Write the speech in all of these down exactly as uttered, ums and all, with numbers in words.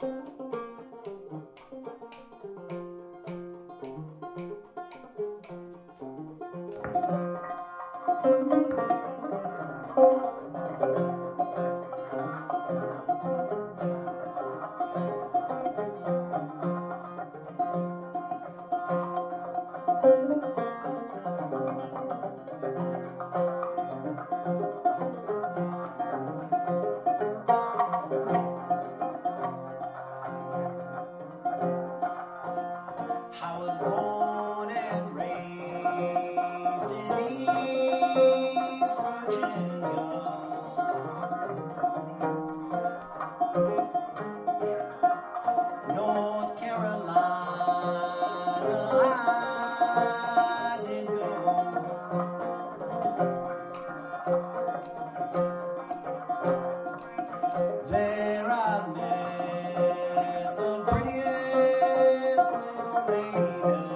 I was born and raised in East Virginia. North Carolina, I did go. There I met the prettiest little maiden.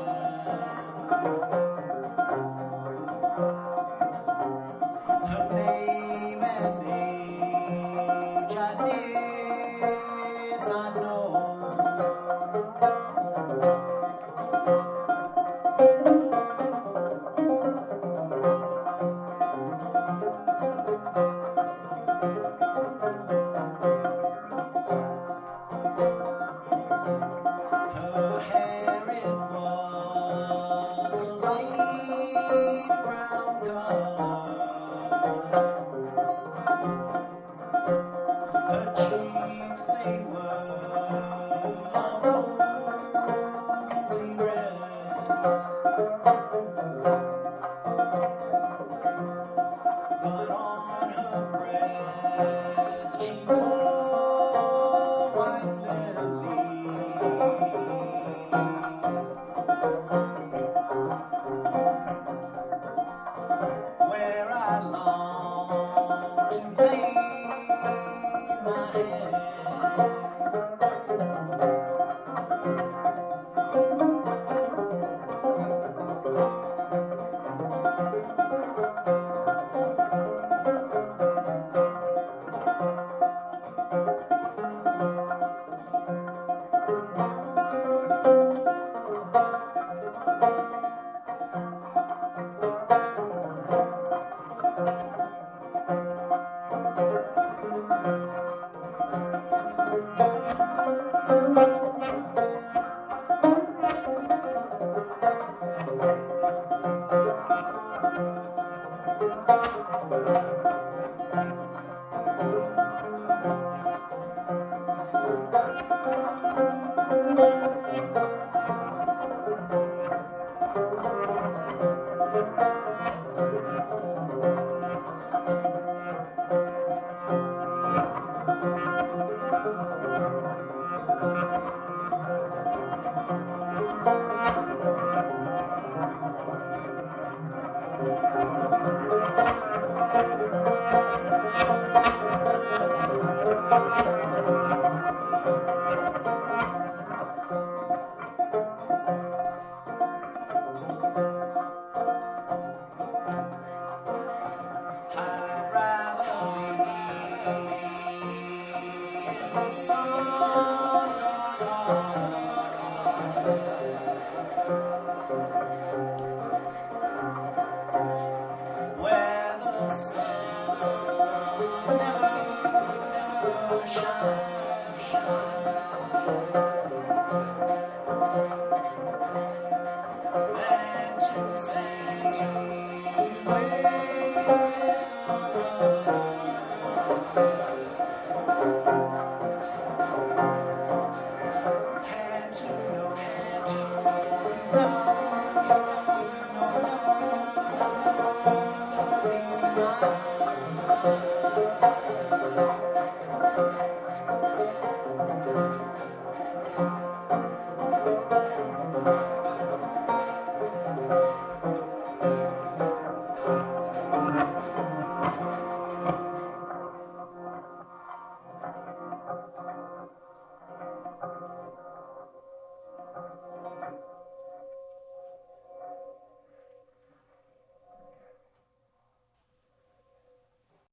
Her name and age I did not know. Her hair, it was a light brown color. Her cheeks, they were a rosy red. But on her breast she wore white lily. Where I long to lay my head. I'd rather be in some dark harbor where the sun never shines, than to sail with and to know you never, no, never, never be mine.